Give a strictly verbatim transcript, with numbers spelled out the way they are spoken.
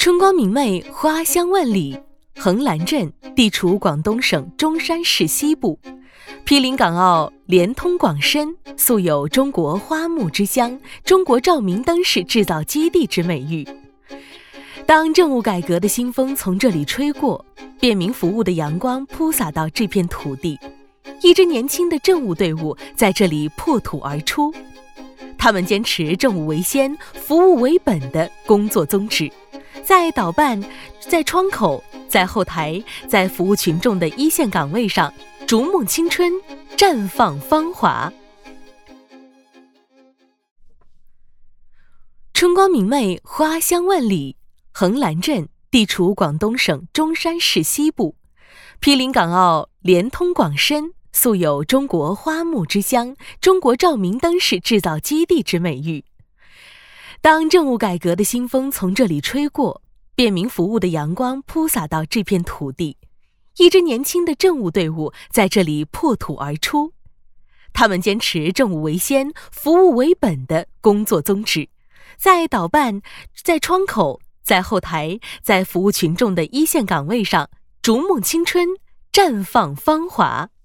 春光明媚，花香万里。横栏镇地处广东省中山市西部，毗邻港澳，连通广深，素有中国花木之乡、中国照明灯饰制造基地之美誉。当政务改革的新风从这里吹过，便民服务的阳光铺洒到这片土地，一支年轻的政务队伍在这里破土而出。他们坚持政务为先、服务为本的工作宗旨，在导办、在窗口、在后台、在服务群众的一线岗位上逐梦青春，绽放芳华。春光明媚，花香万里。横栏镇地处广东省中山市西部，毗邻港澳，连通广深，素有中国花木之乡、中国照明灯饰制造基地之美誉。当政务改革的新风从这里吹过，便民服务的阳光铺洒到这片土地，一支年轻的政务队伍在这里破土而出。他们坚持政务为先、服务为本的工作宗旨，在导办、在窗口、在后台、在服务群众的一线岗位上逐梦青春，绽放芳华。